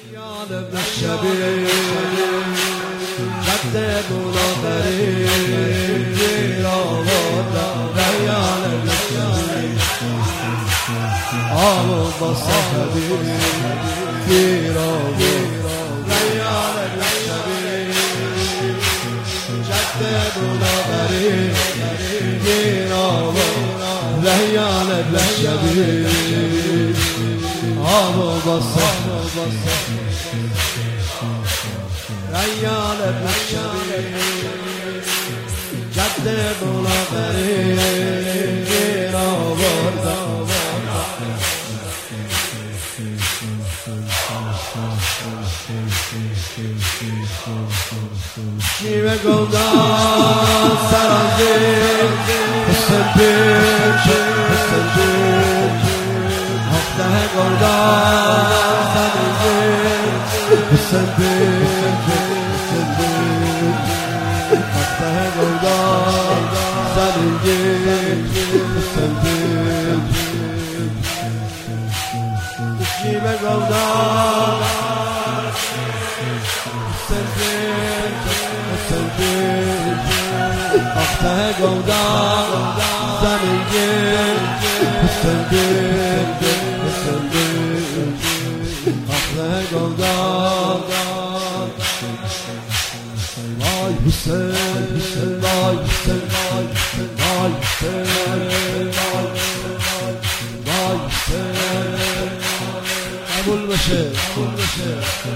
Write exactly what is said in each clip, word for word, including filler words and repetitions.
یاد ابن شبیه جد بلادری گیر آوردم ریان ابن شبیه آب با صحبی گیر آوردم ریان ابن شبیه جد بلادری گیر آوردم ریان ابن شبیه آب با صحبی ریان ابن شبیه جد بلادری گیر آوردم شیوه گودان سرازیر حسن بیچ حسن بیچ هفته گودان سرازیر حسن بیچ حسن بیچ هفته گودان سرازیر حسن بیچ شیوه گودان آخته گودان زمین حسن بیت حسن بیت آخته گودان وای حسین حسین وای حسین وای حسین وای حسین وای حسین قبول بشه قبول بشه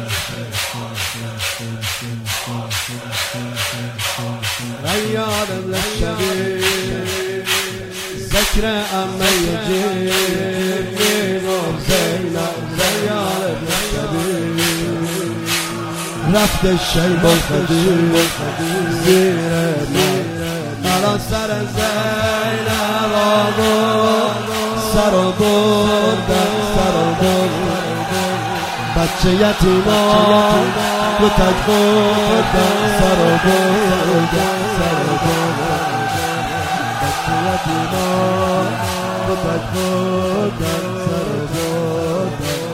ریان ابن شبیه ذکر امه یجیر میگم زینب ریان ابن شبیه رفت شیب الخدیر زیر الان سر زینب آبود سر و بردن سر و بردن بچه یتیمان کتک خوردن سر و بردن سر و بردن بچه یتیمان کتک خوردن سر و بردن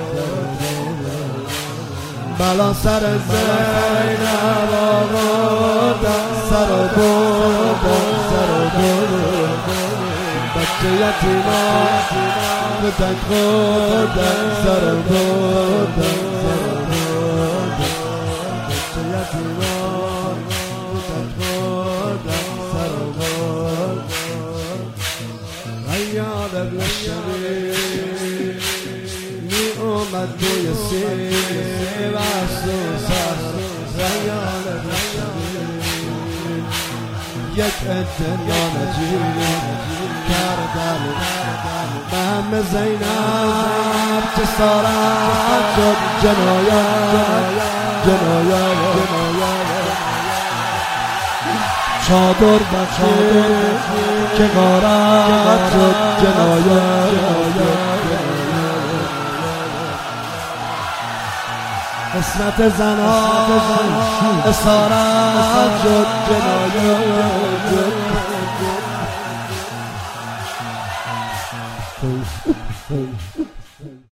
بلا سر زینب آوردن سر و بردن سر و بردن بچه یتیمان کتک خوردن سر و بردن سر و بردن بچه یتیمان کتک خوردن سر و بردن ریان ابن شبیه می اومد توی سیر و سوسن ریان ابن شبیه یک عده نانجیر کردن مهم زینب چه سارت شد جنایت جنایت چادر بخیر که غارت شد جنایت قسمت زنان اسارت شد جنایت